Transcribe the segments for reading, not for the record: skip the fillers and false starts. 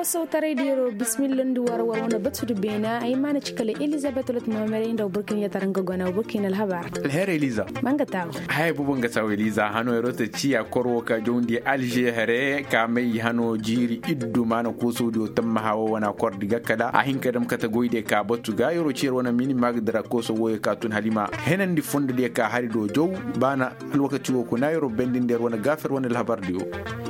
koso radio bismillah ndu warwar wana batudu bena ay mana cikale Elizabeth lut mamare nda burkin ya taranga gona burkin alhabar alher Eliza manga taw hay bubun ga taw Eliza hano rota ciya korwo ka jondi Alger hare ka mai hano jiri iddu mana koso do tamma hawo wana kordiga kada a hinka dam kata goide ka batu ga yoro ciyar wana mini magdara koso woye ka tun halima henan di fonde de ka hari do jow bana alwakati wo ko na yoro bendin der wana gafer wana alhabar dio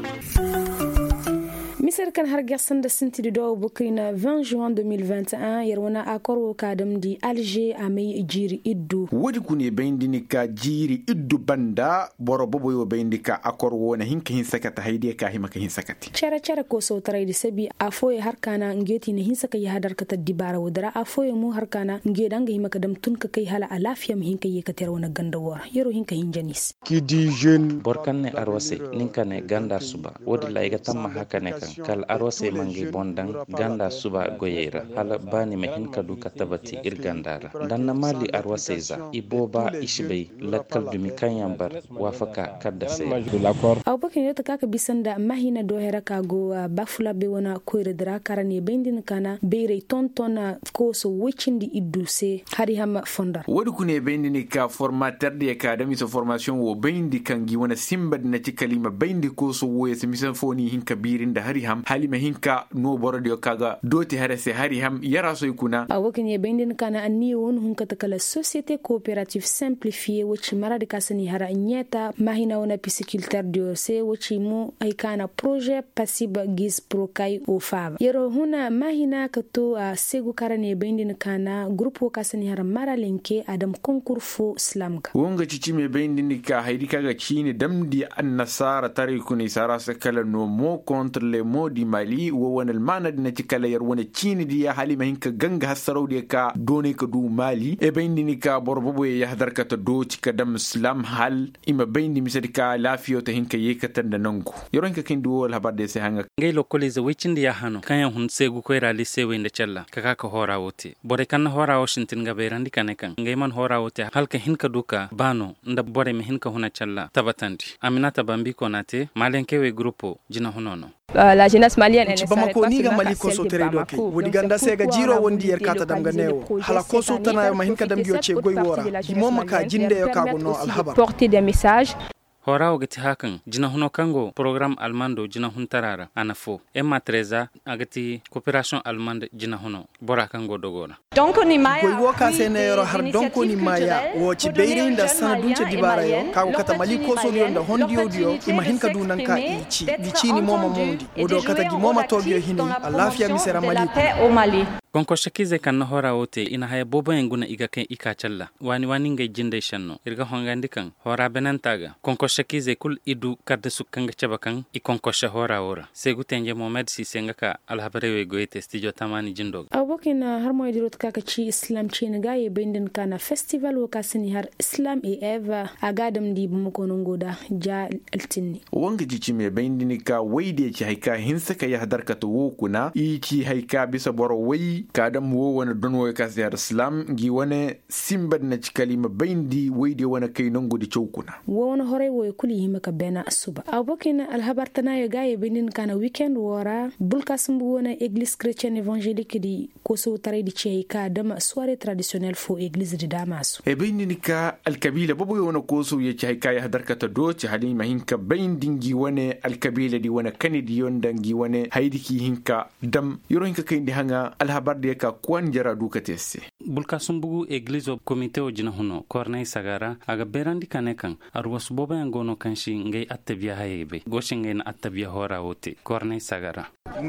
misir kan har gasan da sinti do bukina 20 juin 2021 yarwana akoro kadam di Alger amay jiri iddu wodi kuni bendini ka jiri iddu banda boro bobo yo bendika akor wona hinka hin sakata hayde ka himaka hin sakati cara ko so taray di sabi afoye har kana ngeti ne hin saka ya hadar kata dibara wadara afoye mu har kana ngedanga himaka dam tun ka kai hala alafiya mu hinka yeka ter wona ganda wor yero hinka hin janis ki di jeune borkan ne arwase ninka ne ganda suba wodi layga tamma haka ne kan kal arwase mangi bondan ganda suba goyera hala bani me hin kadu katabati irgandara danna mali arwase za iboba ishbey lakkal dumi kanyambar wafaka kadda se aw bakin yota kaka bisanda mahina do heraka go bafula be wona koyre dra karane bendin kana beere tontona ko so wicindi iduse hari hama fondar wodi kune bendini ka formateur de academy so formation wo bendi kangi wona simbad na ci kalima bendi ko so wo yesi misan foni hinka birinda hari ham halima hinka no borodi kaga doti harase hari ham yara so ikuna awokin ye bendin kana anni won hunka takala société coopérative simplifiée wuci marade kasani hara nyeta mahina wona pisciculteur dio se wuci mu ay kana projet pasiba gis prokai o fava yero huna mahina kato segu karane bendin kana groupe kasani hara maralenke adam concours fo slamka wonga cici me bendin ka haydi kaga cini damdi annasara tarikuni sara sakala no mo contre les mots di Mali wo wonal manad na cikala yar wona cini di ya halima hinka ganga hasarau de ka done ka du Mali e bendini ka borbobo ya hadar ka to do cika dam slam hal ima bendi misadika lafiyo ta hinka yekatan da nangu yoronka kin duwo habar de se hanga ngay lokolize wicindi ya hano kanya hun segu ko rali sewe nda challa kaka ko hora wote bore kan hora wo shintin ga berandi kanekan ngay man hora wote halka hinka duka bano nda bore me hinka huna challa tabatandi aminata bambi ko nate malenke we grupo jina honono la jeunesse malienne elle s'arrête pas ni ga mali ko so tere doke wodi ganda se ga jiro wondi yer kata dam ga newo hala ko so tana yo mahinka dam gyo ce goy wora di mom ka jinde yo ka gono alhabar porter des messages horawo gati hakan jina huno kango program almando jina hun tarara anafo emma treza agati coopération allemande jina huno bora kango dogora donc ni maya goy woka se ne yoro har donc ni maya wo ci beyrinda sana dunce dibara yo kago kata mali ko so yonda hondi odiyo ima hinka dunan ka ici di ni moma mondi odo kata gi moma togyo hini alafiya misera mali konko shakize kan na hora wote ina haya bobo nguna iga kan ika challa wani ngay jinde shanno irga hongandi kan hora benantaga konko shakize kul idu kadde sukanga chabakan i konko hora ora segu tenje Mohamed Sisenga ka alhabarewe goite studio tamani jindo abokina har moy dirot kaka ci islam ci ne gaye bendin kana festival wo kasini har islam e eva agadam di bumukono ngoda ja altini wanga ci me bendini ka wayde ci hayka hinsaka ya hadarkata wo kuna i ci hayka bisa boro way kadam wo wana donwo ka ziyar islam gi wane simbad na cikalima baindi wayde wana kai nongo di chokuna wo wana hore wo kuli himaka bena asuba abokina alhabartana yo gaye bendin kana weekend wora bulkasumbu wana église chrétienne évangélique di koso tare di cheyka dama soirée traditionnelle fo église di Damas e bendin ka alkabila bobo yo wana koso ye cheyka ya hadarkata do ci halima hinka baindin gi wane alkabila di wana kanidi yonda gi wane haidiki hinka dam yoro hinka kai ndi hanga alhabar de ka kwan jara duka tesse bulka sumbugu église o comité o jina huno corneille sagara aga berandi kanekan arwas boba ngono kanshi ngay attabia hayebe goshe ngay na attabia hora wote corneille sagara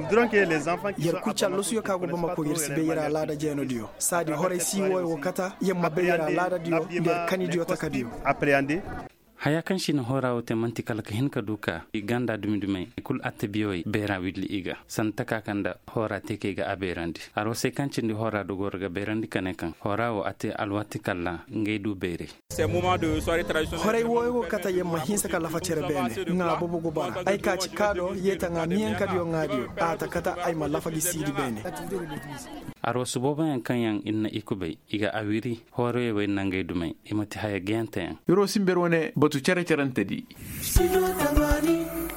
yer kucha losu ka go bama ko yer sibe yara lada jeno dio sadi hore siwo wo kata yemma be yara lada dio der kanidio takadio appréhender haya kan shi na hora wote mantikal ka hinka duka iganda dumidume kul atbiyoy bera widli iga santaka kanda hora teke ga aberandi aro se kan cindi hora do gorga berandi kanekan hora wo ate alwati kala ngeydu bere c'est moment de soirée traditionnelle hore wo kata yemma hinsa kala facere bene nga bobo go bara ay ka ci kado yeta nga nien kadio ngadio ata kata ay ma lafa gi sidi bene aro suboba en kanyan inna ikube iga awiri hore we nangeydu may imati haya gente yoro simberone batu cere cerante di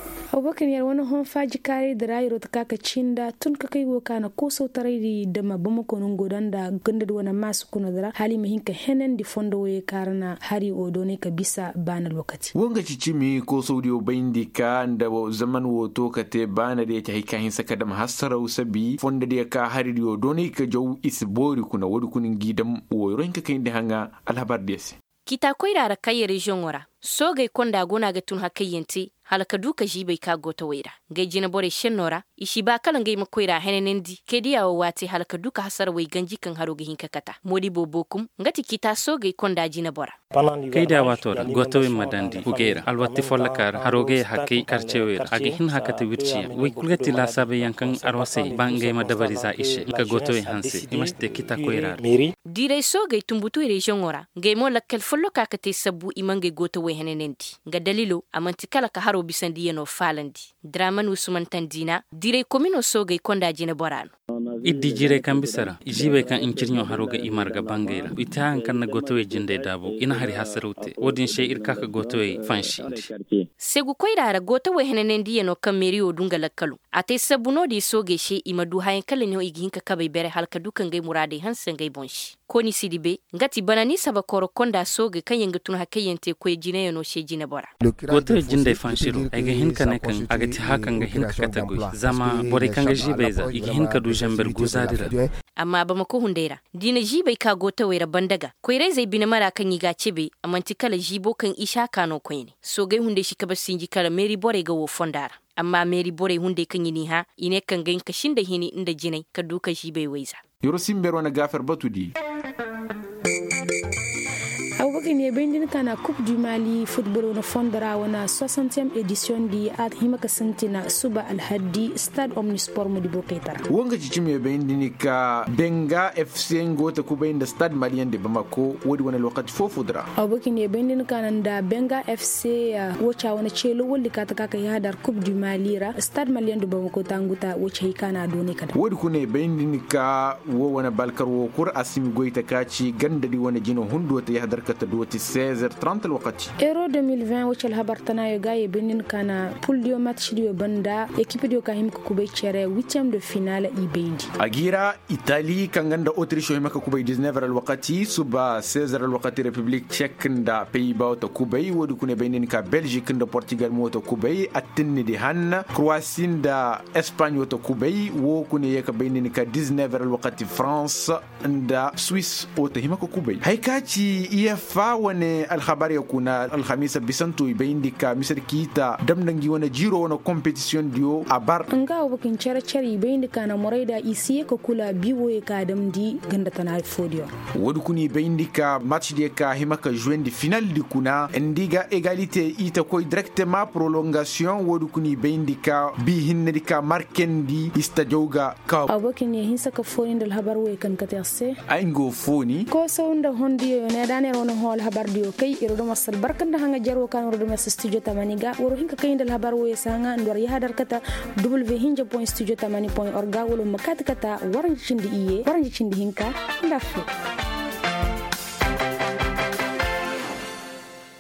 Abubakar yar wani hon faji kare da rayuwar ta kaka cinda tun ka kai go kana ko sautarai da mabama konun godan da ganda da wani masu kuna da hali mai hinka henen di fondo we karana hari odo ne ka bisa bana lokaci wanga cicimi ko saudiyo bayindi ka da zaman woto ka te bana da ta hika hin saka da mahassara usabi fonda da ka hari odo ne ka jaw isbori kuna wodi kunin gidam woyro hinka kai da hanga alhabar desi kita koirara kayi region wara so gai konda gona ga tun hakayyente halaka duka jibai ka gota waira gai jina bore shennora ishi ba kalan gai makoira henenendi kediya wate halaka duka hasar wai ganji kan haro gihin kakata modi bobokum ngati kita so gai konda jina bora kediya watora gota wai madandi ugera alwatti follakar haro gai hakki karcewera agi hin hakata wirciya wai kulgati la sabe yankan arwase bangai madabariza ishe ka gota wai hanse imashte kita koira dire so gai tumbutu region wara gai mo lakkal follo kakate sabu imangai gota wai henenendi ga dalilo amantikala ka haro bisandi yano falandi draman usman tandina dire komino sogay konda jina borano iddi jire kan bisara jibe kan incirnyo haroga imarga bangeira ita an kan gotowe jinde dabo ina hari hasarute wodin she irka ka gotowe fanshi segu koirara gotowe henenendi yano kan meri odunga lakkalu ate sabuno di soge she imadu hayan kala ne igi hinka kabai bere halka dukan gai murade hansen gai bonshi koni sidibe ngati banani saba koro konda soge kan yanga tun hakayente ko jine yano she jina bora gotowe jinde fanshiro aga hinka ne kan aga ti hakan ga hinka katagoy zama bore kan ga jibeza igi hinka du jamber guzadira amma ba mako hundera dina jibai ka gotowe ra bandaga koirai zai bina mara kan yiga cebe amanti kala jibo kan isha kano koyne soge hunde shi ka basinji kala meri bore ga wo fondara amma meri bore hunde kan yini ha ine kan gain kashin da hini inda jinai ka duka shi bai waiza yoro simbero na gafar batudi Abubakar ne bindin kana Coupe du Mali football na fondara wana 60e edition di at himaka santina suba alhaddi stade omnisport modibo kaitara wanga cicime bindin ka benga FC ngota kubain da stade malien de Bamako wodi wana lokaci fofudra Abubakar ne bindin kana da benga FC wacha wana chelo wali kata kaka ya dar Coupe du Mali ra stade malien de Bamako tanguta wacha hikana doni kada wodi kune bindin ka wo wana balkar wo kur asimi goita kaci ganda di wana jino hundo ta yahdar kata دوتي 16:30 الوقت ايرو 2020 وچل habartana yo gaye benin kana pool dio match dio banda équipe dio kahim ko kubay chere 8e de finale ibendi agira italie kanganda autriche himaka kubay 19 الوقت suba 16 الوقت république tchèque nda pays-bas to kubay wodi kune benin ka belgique nda portugal mo to kubay attinni di hanna croatie nda espagne to kubay wo kune yeka benin ka 19 الوقت france nda suisse o to himaka kubay haykachi fa wane alkhabari yakuna alkhamisa bisantu ibeindika misir kita damdangi wana jiro wana competition dio abar nga wakin chara ibeindika na moraida isiye ko kula biwo ka damdi ganda tana fodio wodu kuni ibeindika match de ka himaka jouer di final di kuna ndiga égalité ita koy directement prolongation wodu kuni ibeindika bi hinnedika markendi istajoga ka awakin ye hinsa ka foni dal habar we kan katase aingo foni ko sawunda hondiyo ne dane hol habar dio kay irodo masal barkanda hanga jarwo kan irodo mas studio tamaniga woro hinka kay ndal habar wo sanga ndor ya hadar kata www.hinja.studio tamani.org wolo makata kata waranji cindi hinka ndafu